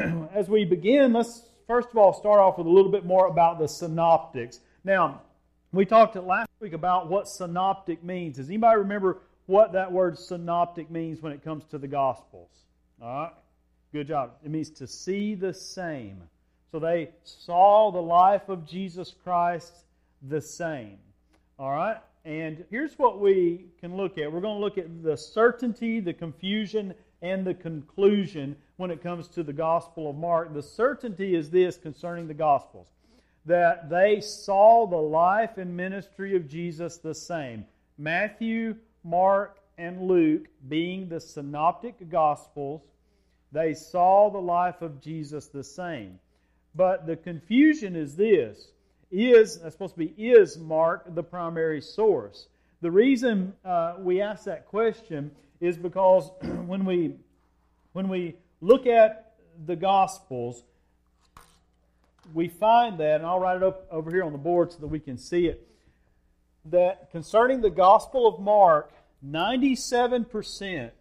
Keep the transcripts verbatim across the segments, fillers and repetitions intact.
as we begin, let's first of all start off with a little bit more about the synoptics. Now, we talked last week about what synoptic means. Does anybody remember what that word synoptic means when it comes to the Gospels? All right, good job. It means to see the same. So they saw the life of Jesus Christ the same. All right, and here's what we can look at. We're going to look at the certainty, the confusion, and the conclusion when it comes to the Gospel of Mark. The certainty is this concerning the Gospels, that they saw the life and ministry of Jesus the same. Matthew, Mark, and Luke, being the synoptic Gospels, they saw the life of Jesus the same. But the confusion is this. Is, that's supposed to be, is Mark the primary source? The reason uh, we ask that question is because when we when we look at the Gospels, we find that, and I'll write it up over here on the board so that we can see it, that concerning the Gospel of Mark, ninety-seven percent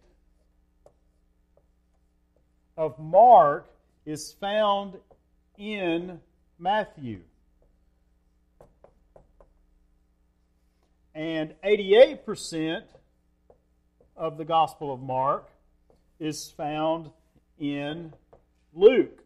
of Mark is found in Matthew. And eighty-eight percent of the Gospel of Mark is found in Luke.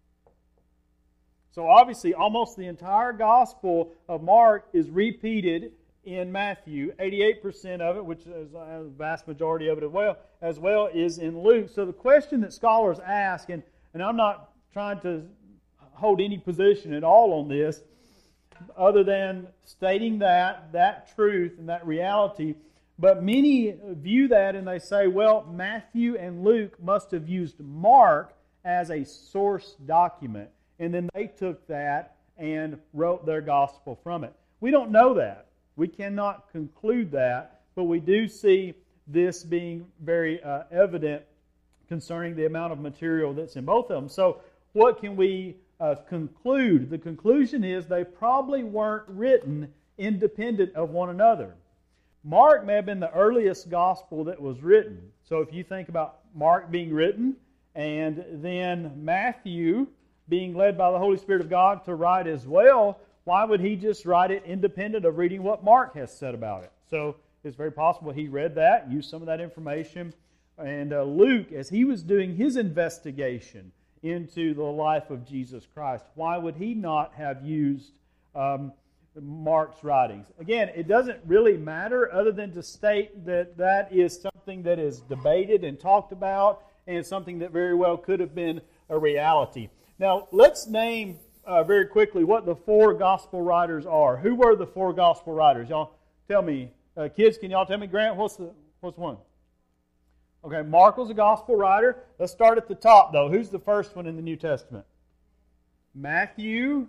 So obviously, almost the entire Gospel of Mark is repeated in Matthew. eighty-eight percent of it, which is the vast majority of it as well, as well is in Luke. So the question that scholars ask, and, and I'm not trying to hold any position at all on this, other than stating that, that truth and that reality, but many view that and they say, well, Matthew and Luke must have used Mark as a source document. And then they took that and wrote their gospel from it. We don't know that. We cannot conclude that, but we do see this being very uh, evident concerning the amount of material that's in both of them. So what can we uh, conclude? The conclusion is they probably weren't written independent of one another. Mark may have been the earliest gospel that was written. So if you think about Mark being written and then Matthew being led by the Holy Spirit of God to write as well, why would he just write it independent of reading what Mark has said about it? So it's very possible he read that, used some of that information. And uh, Luke, as he was doing his investigation into the life of Jesus Christ, why would he not have used um, Mark's writings? Again, it doesn't really matter other than to state that that is something that is debated and talked about and something that very well could have been a reality. Now, let's name uh, very quickly what the four gospel writers are. Who were the four gospel writers? Y'all tell me. Uh, kids, can y'all tell me? Grant, what's the what's one? Okay, Mark was a gospel writer. Let's start at the top, though. Who's the first one in the New Testament? Matthew.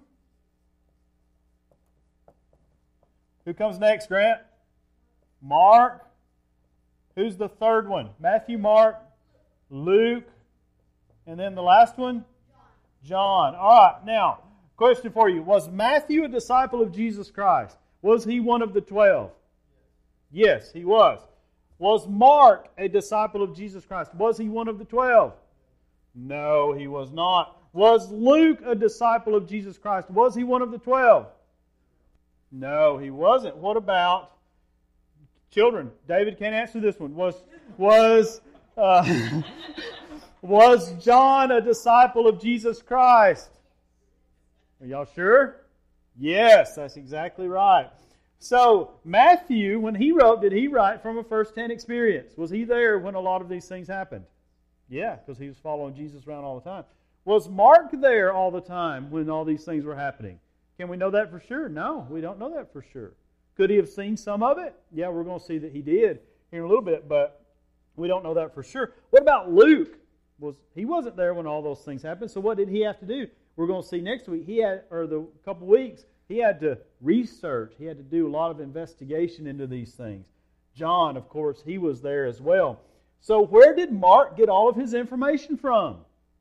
Who comes next, Grant? Mark. Who's the third one? Matthew, Mark, Luke, and then the last one? John. All right, now, question for you. Was Matthew a disciple of Jesus Christ? Was he one of the twelve? Yes, he was. Was Mark a disciple of Jesus Christ? Was he one of the twelve? No, he was not. Was Luke a disciple of Jesus Christ? Was he one of the twelve? No, he wasn't. What about children? David can't answer this one. Was was uh, was John a disciple of Jesus Christ? Are y'all sure? Yes, that's exactly right. So Matthew, when he wrote, did he write from a first-hand experience? Was he there when a lot of these things happened? Yeah, because he was following Jesus around all the time. Was Mark there all the time when all these things were happening? Can we know that for sure? No, we don't know that for sure. Could he have seen some of it? Yeah, we're going to see that he did here in a little bit, but we don't know that for sure. What about Luke? Was he wasn't there when all those things happened, so what did he have to do? We're going to see next week. He had, or the couple weeks, he had to research. He had to do a lot of investigation into these things. John, of course, he was there as well. So where did Mark get all of his information from?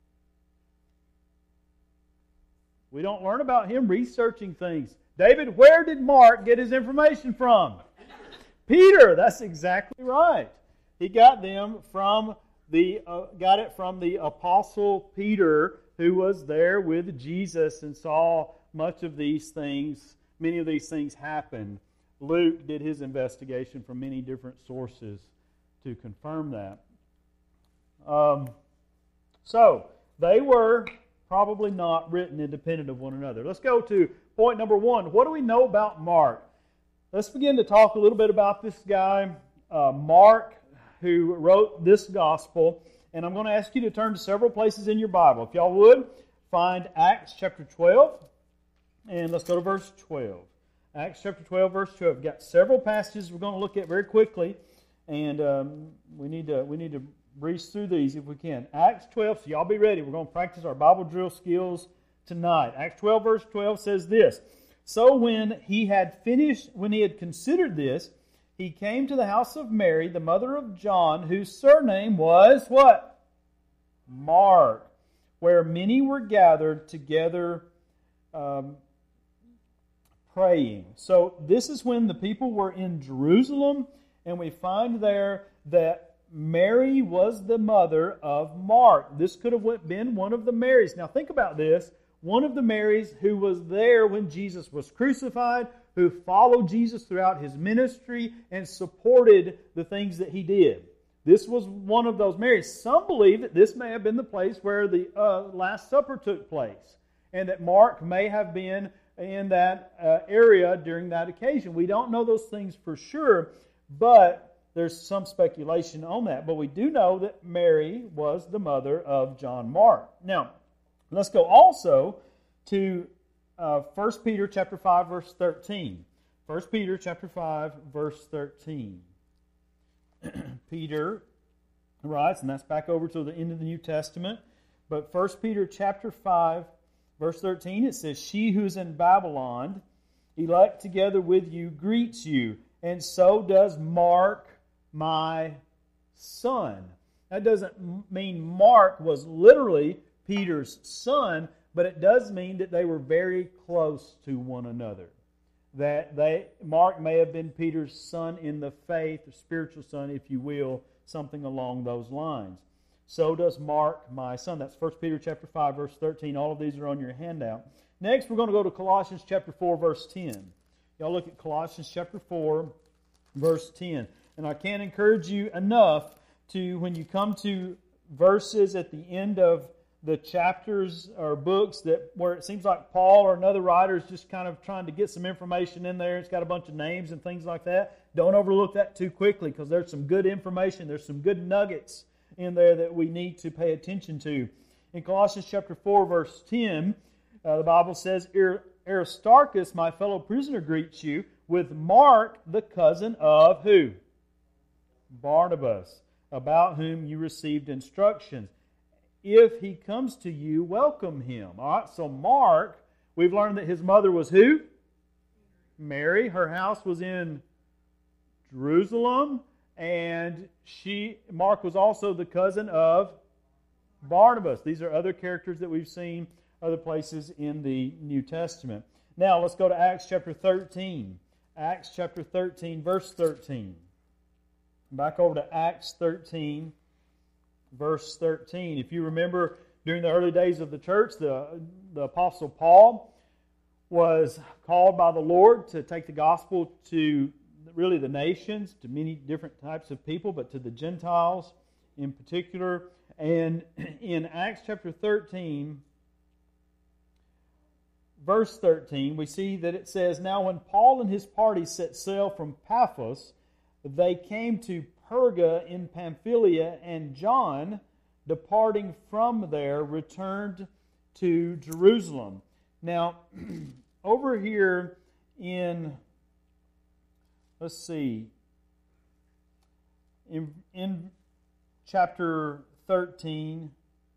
We don't learn about him researching things. David, where did Mark get his information from? Peter, that's exactly right. He got them from the uh, got it from the Apostle Peter, who was there with Jesus and saw much of these things, many of these things happen. Luke did his investigation from many different sources to confirm that. Um, so, they were probably not written independent of one another. Let's go to point number one. What do we know about Mark? Let's begin to talk a little bit about this guy, uh, Mark, who wrote this gospel. And I'm going to ask you to turn to several places in your Bible. If y'all would, find Acts chapter twelve. And let's go to verse twelve. Acts chapter twelve, verse twelve. We've got several passages we're going to look at very quickly. And um, we need to we need to breeze through these if we can. Acts twelve, so y'all be ready. We're going to practice our Bible drill skills tonight. Acts twelve, verse twelve says this. So when he had finished, when he had considered this, he came to the house of Mary, the mother of John, whose surname was what? Mark, where many were gathered together um, praying. So this is when the people were in Jerusalem, and we find there that Mary was the mother of Mark. This could have been one of the Marys. Now think about this. One of the Marys who was there when Jesus was crucified, who followed Jesus throughout his ministry and supported the things that he did. This was one of those Marys. Some believe that this may have been the place where the uh, Last Supper took place, and that Mark may have been in that uh, area during that occasion. We don't know those things for sure, but there's some speculation on that. But we do know that Mary was the mother of John Mark. Now, let's go also to uh, First Peter chapter five, verse thirteen. First Peter chapter five, verse thirteen. Peter writes, and that's back over to the end of the New Testament. But First Peter chapter five, verse thirteen, it says, She who is in Babylon, elect together with you, greets you, and so does Mark, my son. That doesn't mean Mark was literally Peter's son, but it does mean that they were very close to one another. That they Mark may have been Peter's son in the faith, or spiritual son, if you will, something along those lines. So does Mark, my son. That's First Peter chapter five, verse thirteen. All of these are on your handout. Next, we're going to go to Colossians chapter four, verse ten. Y'all look at Colossians chapter four, verse ten. And I can't encourage you enough to, when you come to verses at the end of the chapters or books that where it seems like Paul or another writer is just kind of trying to get some information in there. It's got a bunch of names and things like that. Don't overlook that too quickly, because there's some good information. There's some good nuggets in there that we need to pay attention to. In Colossians chapter four, verse ten, uh, the Bible says, Aristarchus, my fellow prisoner, greets you, with Mark, the cousin of who? Barnabas, about whom you received instructions. If he comes to you, welcome him. All right, so Mark, we've learned that his mother was who? Mary. Her house was in Jerusalem, and she Mark was also the cousin of Barnabas. These are other characters that we've seen other places in the New Testament. Now, let's go to Acts chapter thirteen. Acts chapter thirteen, verse thirteen. Back over to Acts thirteen, verse thirteen. If you remember, during the early days of the church, the, the Apostle Paul was called by the Lord to take the gospel to really the nations, to many different types of people, but to the Gentiles in particular. And in Acts chapter thirteen, verse thirteen, we see that it says, Now when Paul and his party set sail from Paphos, they came to Perga in Pamphylia, and John, departing from there, returned to Jerusalem. Now, over here in, let's see, in, in chapter thirteen,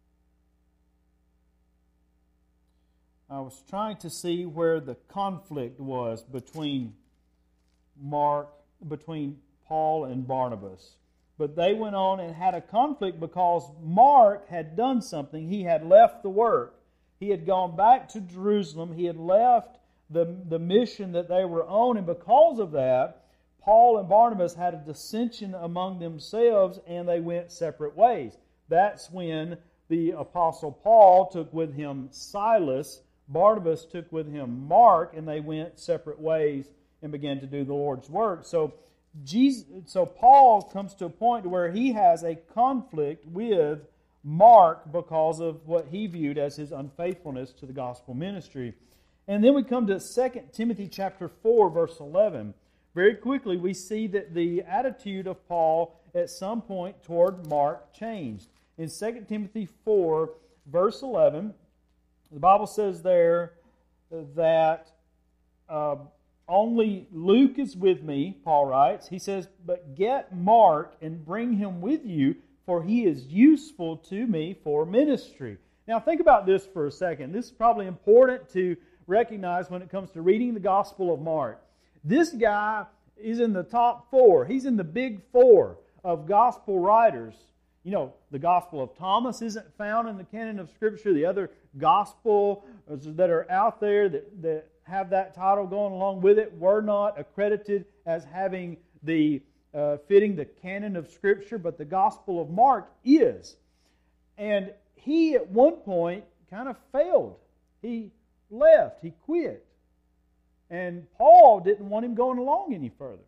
I was trying to see where the conflict was between Mark, between Paul and Barnabas. But they went on and had a conflict because Mark had done something. He had left the work. He had gone back to Jerusalem. He had left the, the mission that they were on. And because of that, Paul and Barnabas had a dissension among themselves, and they went separate ways. That's when the Apostle Paul took with him Silas, Barnabas took with him Mark, and they went separate ways and began to do the Lord's work. So Jesus, so Paul comes to a point where he has a conflict with Mark because of what he viewed as his unfaithfulness to the gospel ministry. And then we come to Second Timothy chapter four, verse eleven. Very quickly, we see that the attitude of Paul at some point toward Mark changed. In Second Timothy four, verse eleven, the Bible says there that uh, only Luke is with me, Paul writes. He says, but get Mark and bring him with you, for he is useful to me for ministry. Now think about this for a second. This is probably important to recognize when it comes to reading the Gospel of Mark. This guy is in the top four. He's in the big four of Gospel writers. You know, the Gospel of Thomas isn't found in the canon of Scripture. The other Gospel that are out there that, that have that title going along with it were not accredited as having the uh, fitting the canon of Scripture, but the Gospel of Mark is. And he, at one point, kind of failed. He left. He quit. And Paul didn't want him going along any further.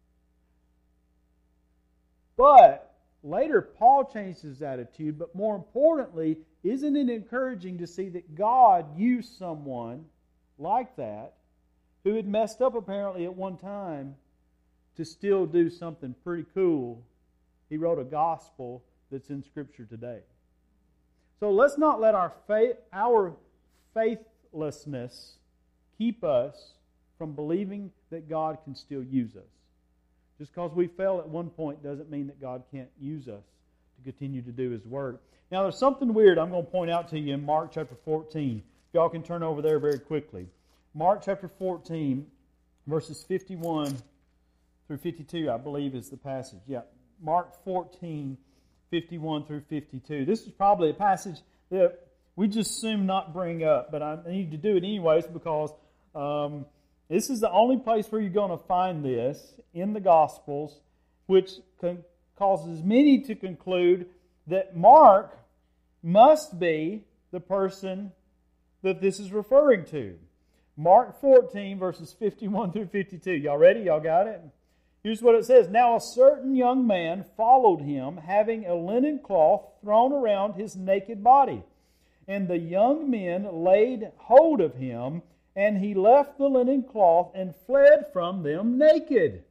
But later, Paul changed his attitude, but more importantly, isn't it encouraging to see that God used someone like that, who had messed up apparently at one time, to still do something pretty cool? He wrote a gospel that's in Scripture today. So let's not let our faith, our faithlessness keep us from believing that God can still use us. Just because we fail at one point doesn't mean that God can't use us to continue to do His work. Now there's something weird I'm going to point out to you in Mark chapter fourteen. If y'all can turn over there very quickly. Mark chapter fourteen, verses fifty-one through fifty-two, I believe is the passage. Yeah, Mark fourteen, fifty-one through fifty-two. This is probably a passage that we just assume not bring up, but I need to do it anyways because um, this is the only place where you're going to find this in the Gospels, which con- causes many to conclude that Mark must be the person that this is referring to. Mark fourteen, verses fifty-one through fifty-two. Y'all ready? Y'all got it? Here's what it says. Now a certain young man followed him, having a linen cloth thrown around his naked body. And the young men laid hold of him, and he left the linen cloth and fled from them naked.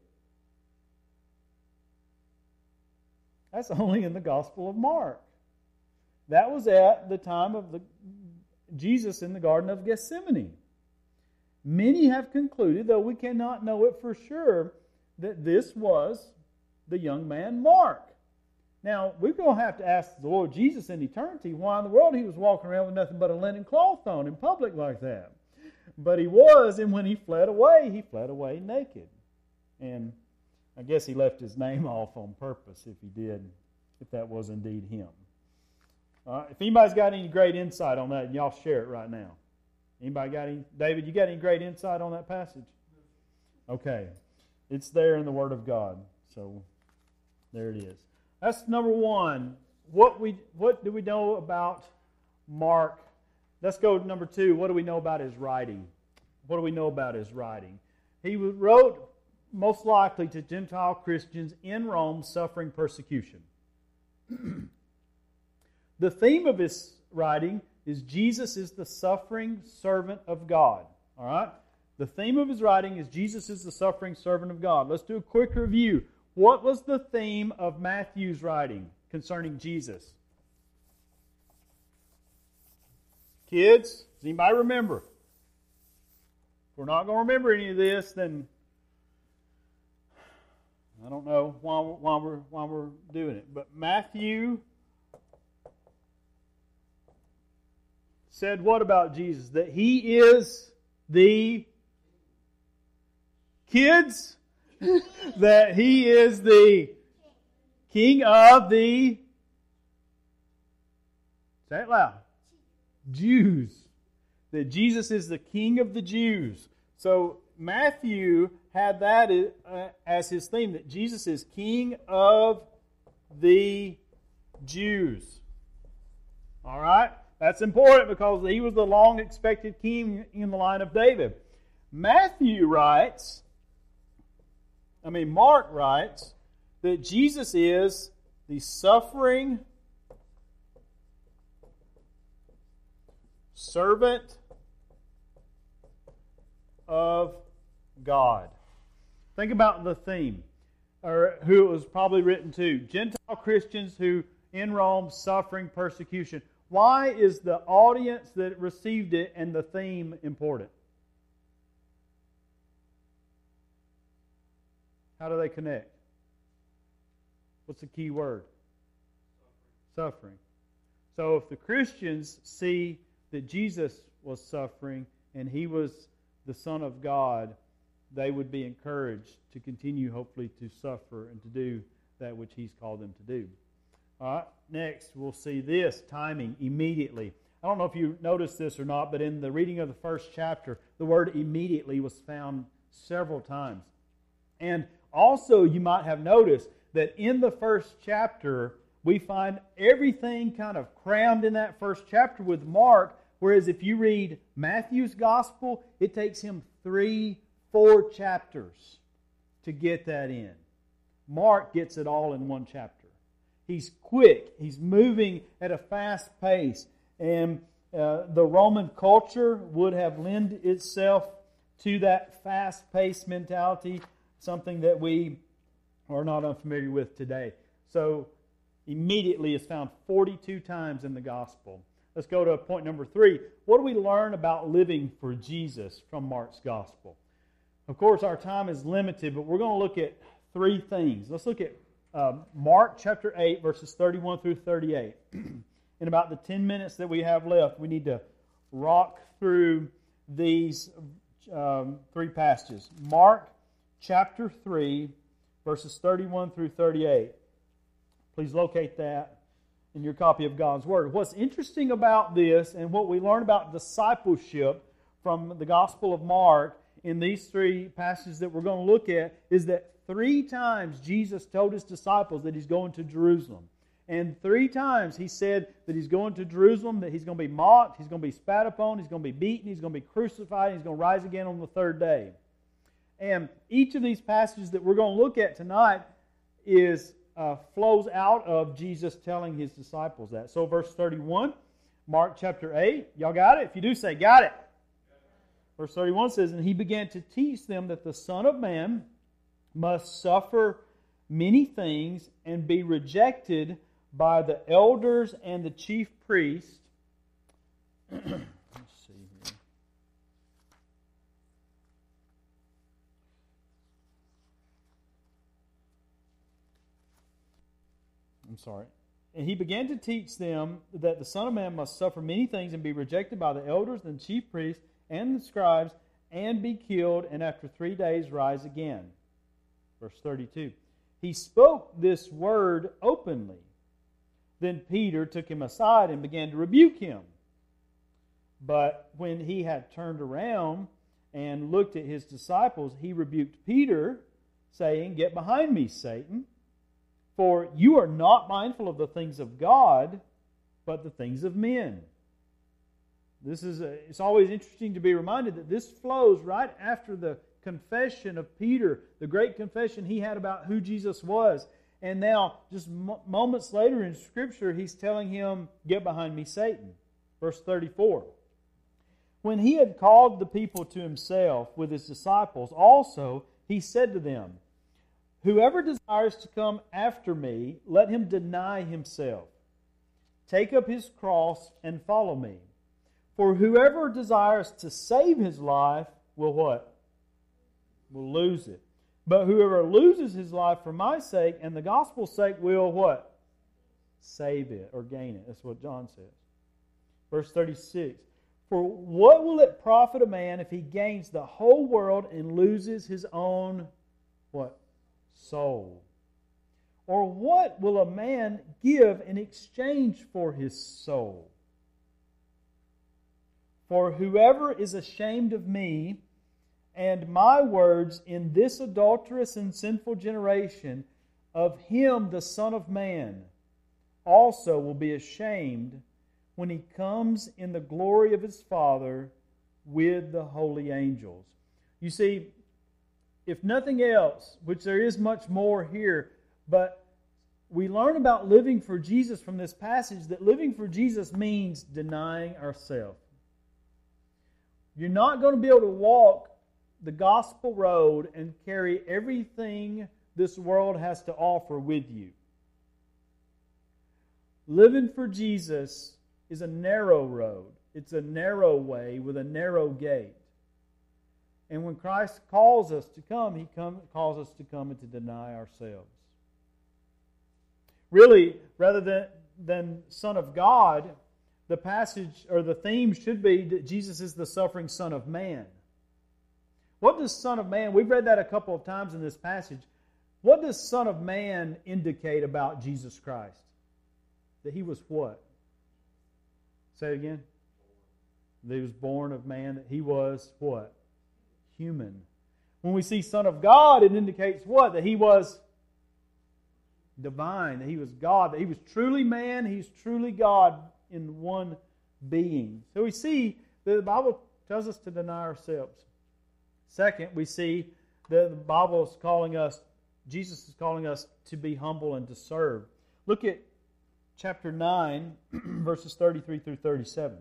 That's only in the Gospel of Mark. That was at the time of the Jesus in the Garden of Gethsemane. Many have concluded, though we cannot know it for sure, that this was the young man Mark. Now, we're going to have to ask the Lord Jesus in eternity why in the world he was walking around with nothing but a linen cloth on in public like that. But he was, and when he fled away, he fled away naked. And I guess he left his name off on purpose if he did, if that was indeed him. All right, if anybody's got any great insight on that, y'all share it right now. Anybody got any? David, you got any great insight on that passage? Okay. It's there in the Word of God. So there it is. That's number one. What we what do we know about Mark? Let's go to number two. What do we know about his writing? What do we know about his writing? He wrote most likely to Gentile Christians in Rome suffering persecution. The theme of his writing is Jesus is the suffering servant of God. All right? The theme of his writing is Jesus is the suffering servant of God. Let's do a quick review. What was the theme of Matthew's writing concerning Jesus? Kids, does anybody remember? If we're not going to remember any of this, then I don't know why we're, why we're, why we're doing it. But Matthew said what about Jesus? That he is the kids? That he is the king of the, say it loud, Jews. That Jesus is the king of the Jews. So Matthew had that as his theme, that Jesus is king of the Jews. All right? That's important because he was the long-expected king in the line of David. Matthew writes, I mean, Mark writes, that Jesus is the suffering servant of God. Think about the theme, or who it was probably written to. Gentile Christians who in Rome suffering persecution. Why is the audience that received it and the theme important? How do they connect? What's the key word? Suffering. Suffering. So if the Christians see that Jesus was suffering and He was the Son of God, they would be encouraged to continue, hopefully, to suffer and to do that which He's called them to do. All right, next we'll see this, timing, immediately. I don't know if you noticed this or not, but in the reading of the first chapter, the word immediately was found several times. And also, you might have noticed that in the first chapter, we find everything kind of crammed in that first chapter with Mark, whereas if you read Matthew's Gospel, it takes him three, four chapters to get that in. Mark gets it all in one chapter. He's quick. He's moving at a fast pace. And uh, the Roman culture would have lent itself to that fast-paced mentality, something that we are not unfamiliar with today. So, immediately is found forty-two times in the Gospel. Let's go to point number three. What do we learn about living for Jesus from Mark's Gospel? Of course, our time is limited, but we're going to look at three things. Let's look at uh, Mark chapter eight, verses thirty-one through thirty-eight. In about the ten minutes that we have left, we need to rock through these um, three passages. Mark chapter three, verses thirty-one through thirty-eight. Please locate that in your copy of God's Word. What's interesting about this and what we learn about discipleship from the Gospel of Mark in these three passages that we're going to look at is that three times Jesus told His disciples that He's going to Jerusalem. And three times He said that He's going to Jerusalem, that He's going to be mocked, He's going to be spat upon, He's going to be beaten, He's going to be crucified, and He's going to rise again on the third day. And each of these passages that we're going to look at tonight is uh, flows out of Jesus telling His disciples that. So verse thirty-one, Mark chapter eight. Y'all got it? If you do, say, got it. Verse thirty-one says, "And He began to teach them that the Son of Man must suffer many things and be rejected by the elders and the chief priests." Let's see here. I'm sorry. "And He began to teach them that the Son of Man must suffer many things and be rejected by the elders and chief priests and the scribes and be killed, and after three days rise again." Verse thirty-two. "He spoke this word openly. Then Peter took Him aside and began to rebuke Him. But when He had turned around and looked at His disciples, He rebuked Peter, saying, 'Get behind me, Satan, for you are not mindful of the things of God, but the things of men.'" This is a, it's always interesting to be reminded that this flows right after the confession of Peter, the great confession he had about who Jesus was. And now, just moments later in Scripture, He's telling him, "Get behind me, Satan." Verse thirty-four. "When He had called the people to Himself with His disciples also, He said to them, 'Whoever desires to come after me, let him deny himself. Take up his cross and follow me. For whoever desires to save his life will" what? "Will lose it. But whoever loses his life for my sake and the gospel's sake will" what? "Save it," or gain it. That's what John says. Verse thirty-six. "For what will it profit a man if he gains the whole world and loses his own" what? "Soul? Or what will a man give in exchange for his soul? For whoever is ashamed of me and my words in this adulterous and sinful generation, of him the Son of Man also will be ashamed when He comes in the glory of His Father with the holy angels. You see, if nothing else, which there is much more here, but we learn about living for Jesus from this passage, that living for Jesus means denying ourselves. You're not going to be able to walk the gospel road and carry everything this world has to offer with you. Living for Jesus is a narrow road. It's a narrow way with a narrow gate. And when Christ calls us to come, He come, calls us to come and to deny ourselves. Really, rather than, than Son of God, the passage or the theme should be that Jesus is the suffering Son of Man. What does Son of Man, we've read that a couple of times in this passage. What does Son of Man indicate about Jesus Christ? That He was what? Say it again. That He was born of man, that He was what? Human. When we see Son of God, it indicates what? That He was divine, that He was God, that He was truly man, He's truly God in one being. So we see that the Bible tells us to deny ourselves. Second, we see that the Bible is calling us, Jesus is calling us to be humble and to serve. Look at chapter nine, verses thirty-three through thirty-seven.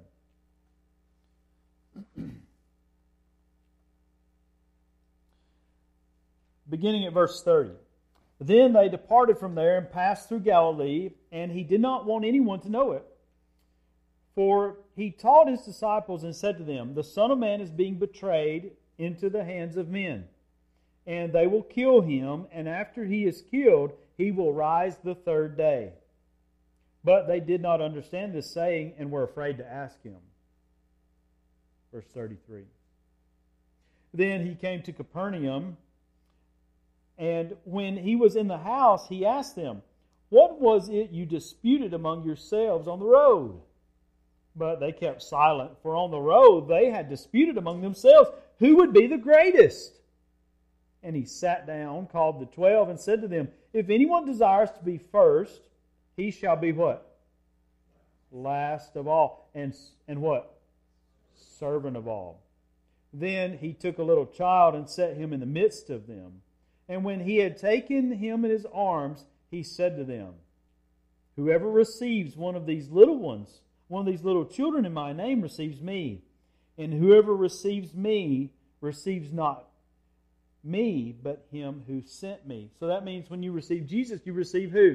Beginning at verse thirty. Then they departed from there and passed through Galilee, and He did not want anyone to know it. For He taught His disciples and said to them, the Son of Man is being betrayed into the hands of men, and they will kill Him, and after He is killed, He will rise the third day. But they did not understand this saying and were afraid to ask Him. Verse thirty-three. Then He came to Capernaum, and when He was in the house, He asked them, what was it you disputed among yourselves on the road? But they kept silent, for on the road they had disputed among themselves who would be the greatest. And He sat down, called the twelve, and said to them, if anyone desires to be first, he shall be what? Last of all. And, and what? Servant of all. Then He took a little child and set him in the midst of them. And when He had taken him in His arms, He said to them, whoever receives one of these little ones, one of these little children in My name, receives Me. And whoever receives Me receives not Me, but Him who sent Me. So that means when you receive Jesus, you receive who?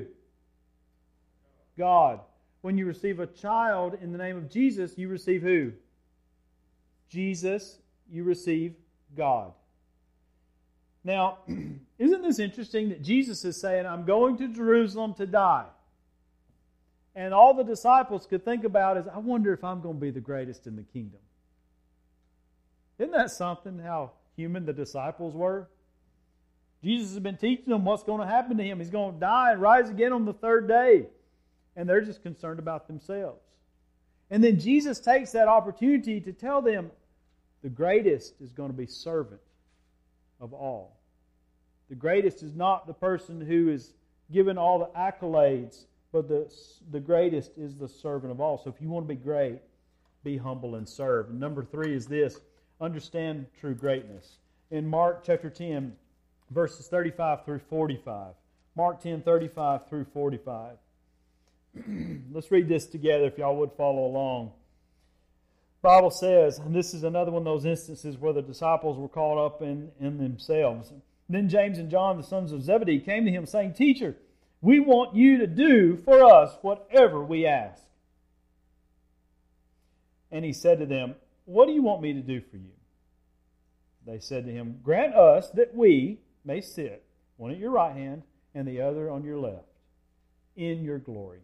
God. When you receive a child in the name of Jesus, you receive who? Jesus. You receive God. Now, isn't this interesting that Jesus is saying, I'm going to Jerusalem to die. And all the disciples could think about is, I wonder if I'm going to be the greatest in the kingdom. Isn't that something, how human the disciples were? Jesus has been teaching them what's going to happen to Him. He's going to die and rise again on the third day. And they're just concerned about themselves. And then Jesus takes that opportunity to tell them, the greatest is going to be servant of all. The greatest is not the person who is given all the accolades, but the, the greatest is the servant of all. So if you want to be great, be humble and serve. And number three is this, understand true greatness. In Mark chapter ten, verses thirty-five through forty-five. Mark ten, thirty-five through forty-five. Let's read this together if y'all would follow along. The Bible says, and this is another one of those instances where the disciples were caught up in, in themselves. Then James and John, the sons of Zebedee, came to Him saying, Teacher, we want You to do for us whatever we ask. And He said to them, what do you want Me to do for you? They said to Him, grant us that we may sit, one at Your right hand and the other on Your left, in Your glory.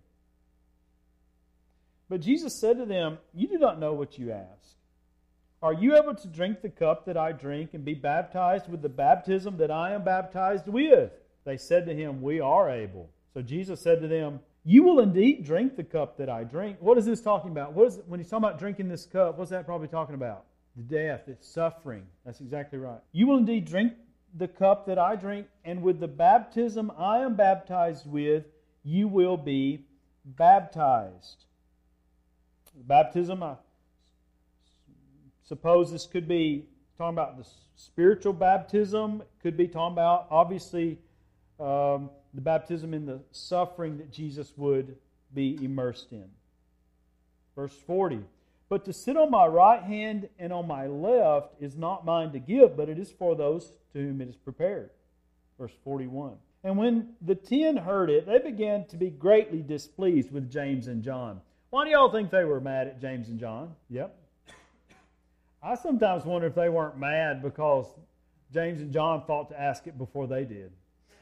But Jesus said to them, you do not know what you ask. Are you able to drink the cup that I drink and be baptized with the baptism that I am baptized with? They said to Him, we are able. So Jesus said to them, you will indeed drink the cup that I drink. What is this talking about? What is it, when He's talking about drinking this cup, what's that probably talking about? The death, it's suffering. That's exactly right. You will indeed drink the cup that I drink, and with the baptism I am baptized with, you will be baptized. Baptism, I suppose this could be talking about the spiritual baptism. It could be talking about, obviously, um, the baptism in the suffering that Jesus would be immersed in. Verse forty. But to sit on my right hand and on my left is not mine to give, but it is for those to whom it is prepared. Verse forty-one. And when the ten heard it, they began to be greatly displeased with James and John. Why do y'all think they were mad at James and John? Yep. I sometimes wonder if they weren't mad because James and John thought to ask it before they did.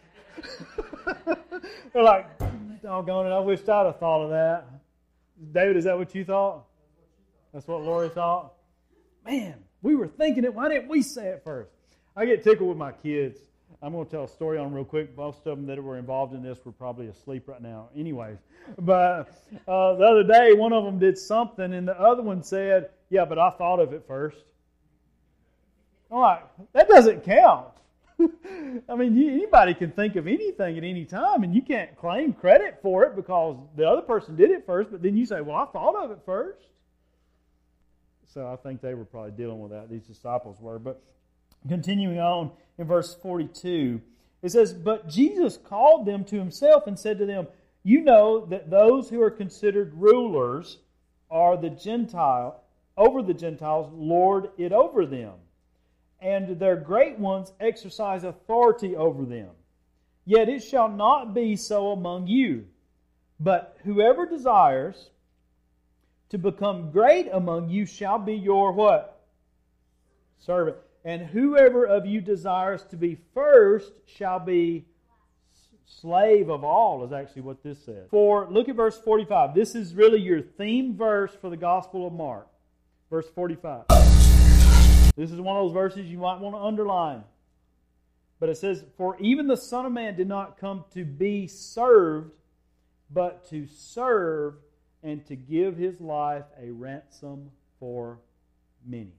They're like, doggone it, I wished I'd have thought of that. David, is that what you thought? That's what Lori thought? Man, we were thinking it. Why didn't we say it first? I get tickled with my kids. I'm going to tell a story on them real quick. Most of them that were involved in this were probably asleep right now. Anyways, but uh, the other day, one of them did something, and the other one said, yeah, but I thought of it first. I'm like, that doesn't count. I mean, you, anybody can think of anything at any time, and you can't claim credit for it because the other person did it first, but then you say, well, I thought of it first. So I think they were probably dealing with that. These disciples were. But continuing on in verse forty-two, it says, but Jesus called them to himself and said to them, you know that those who are considered rulers are the Gentile, over the Gentiles, lord it over them. And their great ones exercise authority over them. Yet it shall not be so among you. But whoever desires to become great among you shall be your what? Servant. And whoever of you desires to be first shall be slave of all, is actually what this says. For, look at verse forty-five. This is really your theme verse for the Gospel of Mark. Verse forty-five. This is one of those verses you might want to underline. But it says, for even the Son of Man did not come to be served, but to serve and to give His life a ransom for many.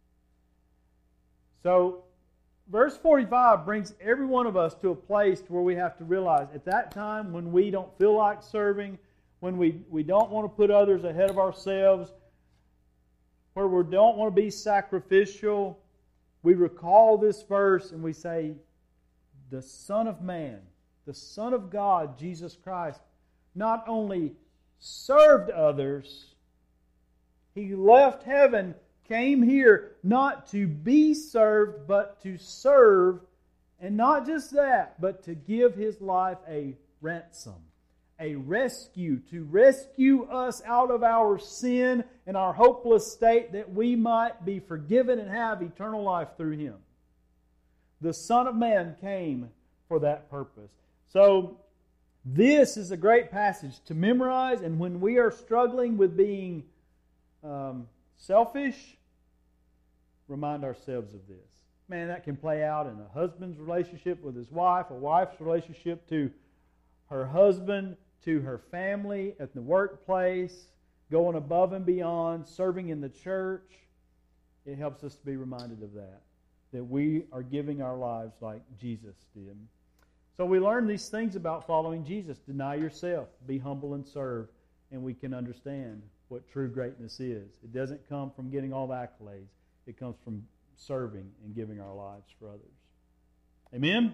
So, verse forty-five brings every one of us to a place where we have to realize at that time when we don't feel like serving, when we, we don't want to put others ahead of ourselves, where we don't want to be sacrificial, we recall this verse and we say, the Son of Man, the Son of God, Jesus Christ, not only served others, He left heaven, came here not to be served, but to serve, and not just that, but to give His life a ransom, a rescue, to rescue us out of our sin and our hopeless state that we might be forgiven and have eternal life through Him. The Son of Man came for that purpose. So, this is a great passage to memorize, and when we are struggling with being um, selfish, remind ourselves of this. Man, that can play out in a husband's relationship with his wife, a wife's relationship to her husband, to her family, at the workplace, going above and beyond, serving in the church. It helps us to be reminded of that, that we are giving our lives like Jesus did. So we learn these things about following Jesus. Deny yourself, be humble and serve, and we can understand what true greatness is. It doesn't come from getting all the accolades. It comes from serving and giving our lives for others. Amen?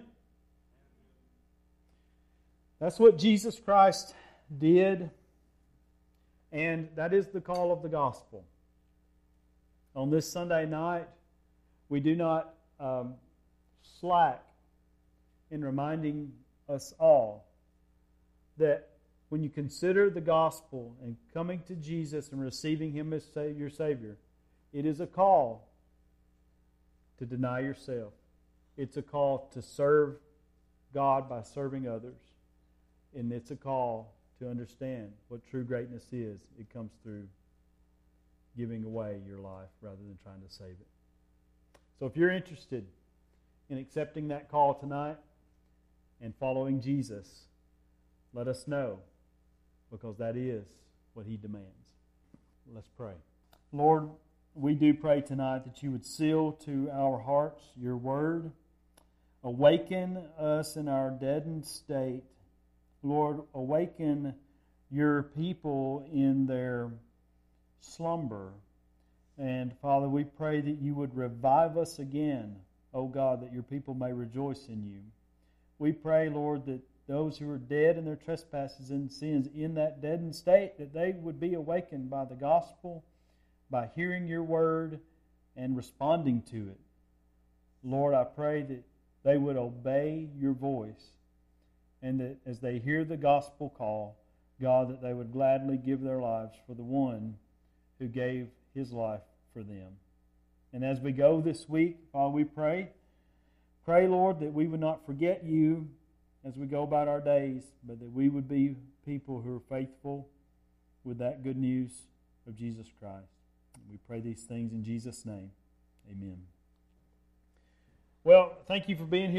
That's what Jesus Christ did, and that is the call of the gospel. On this Sunday night, we do not um, slack in reminding us all that when you consider the gospel and coming to Jesus and receiving Him as your Savior, it is a call to deny yourself. It's a call to serve God by serving others. And it's a call to understand what true greatness is. It comes through giving away your life rather than trying to save it. So if you're interested in accepting that call tonight and following Jesus, let us know, because that is what He demands. Let's pray. Lord, we do pray tonight that You would seal to our hearts Your word. Awaken us in our deadened state. Lord, awaken Your people in their slumber. And Father, we pray that you would revive us again, O God, that your people may rejoice in you. We pray, Lord, that those who are dead in their trespasses and sins, in that deadened state, that they would be awakened by the gospel, by hearing your word and responding to it. Lord, I pray that they would obey your voice, and that as they hear the gospel call, God, that they would gladly give their lives for the one who gave his life for them. And as we go this week, Father, we pray, pray, Lord, that we would not forget you as we go about our days, but that we would be people who are faithful with that good news of Jesus Christ. We pray these things in Jesus' name. Amen. Well, thank you for being here.